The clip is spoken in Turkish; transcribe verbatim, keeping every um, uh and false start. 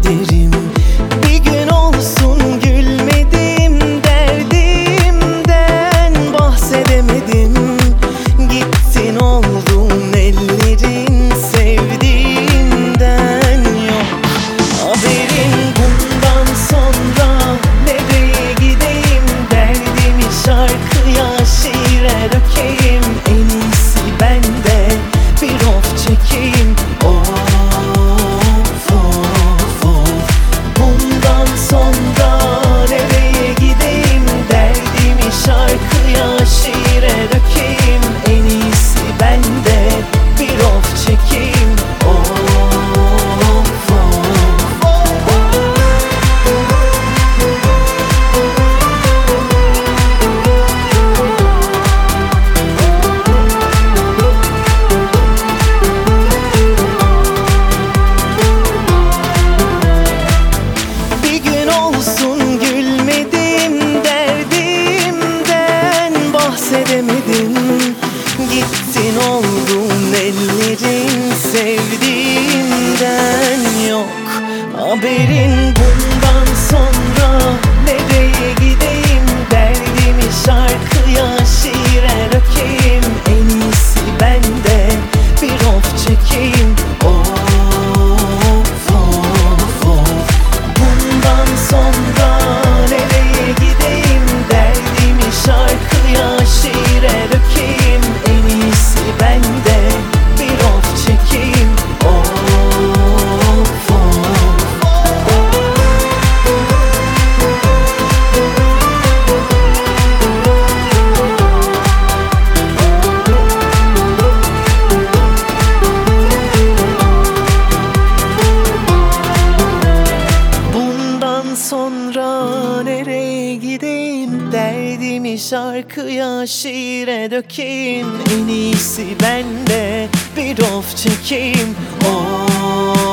derim. Bir gün olsun gülmedim, derdimden bahsedemedim. Gittin oldun ellerin, sevdiğimden yok haberin. Bundan sonra nereye gideyim, derdimi şarkıya şiire dökeyim. En iyisi bende bir of çekeyim. Of of of. Bundan sonra nereye gideyim, derdimi şarkıya şiire dökeyim. En iyisi bende bir of çekeyim. Of of of. Bir gün olsun gülmedim, derdimden bahsedemedim. Gittin oldun ellerin, sevdiğimden yok haberin. Bundan sonra nereye gideyim, derdimi şarkıya şiire dökeyim. En iyisi bende bir of çekeyim. Of of of. Bundan sonra nereye gideyim, derdimi şarkıya şiire dökeyim. En iyisi bende bir of çekeyim. Of of. Bundan sonra nereye gideyim, derdimi şarkıya şiire dökeyim. En iyisi bende bir of çekeyim. Of